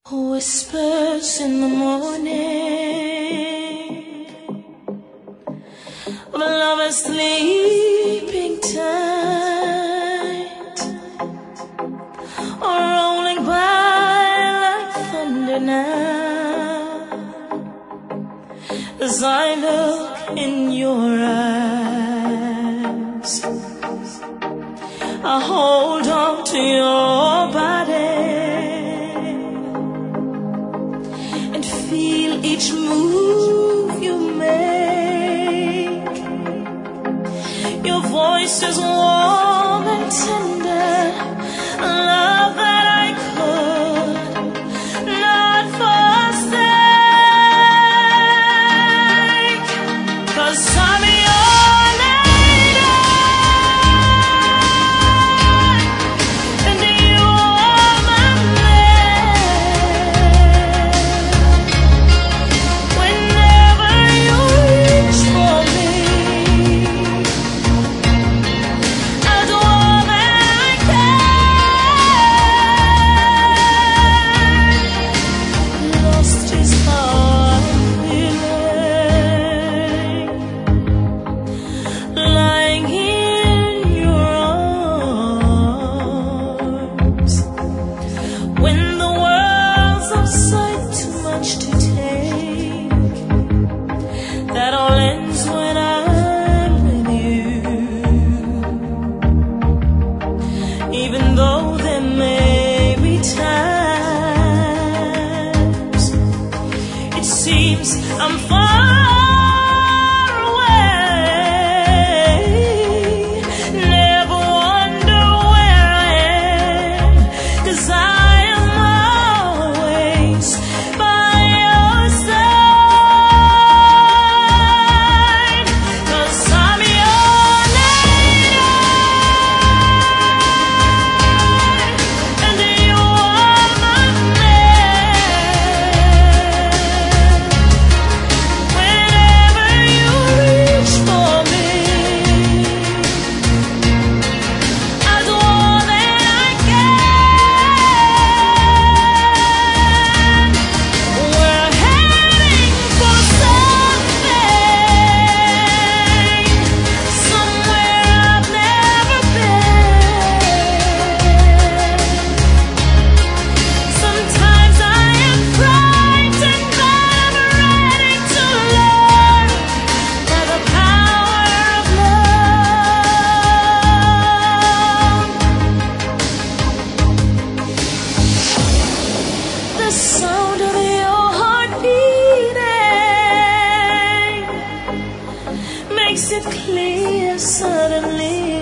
Whispers in the morning of a lover's sleeping tight, or rolling by like thunder now, as I look in your eyes. I hold on to your body and feel each move you make. Your voice is warm and tender, a love that I could not forsake. 'Cause I'm your lady, and you are my man. Whenever you reach for me, I'll do all that I can. Lost is how I'm feeling, lying in your arms. When the world's outside too much to take, that all ends when I'm with you. Even though there may be times it seems I'm far away, never wonder where I am, 'cause I am always by your side. 'Cause I'm your lady, and you are my man. Whenever you reach for me, I'll do all that I can. We're heading for something, somewhere I've never been. Sometimes I am frightened, but I'm ready to learn by the power of love. The sound of your heart beating makes it clear suddenly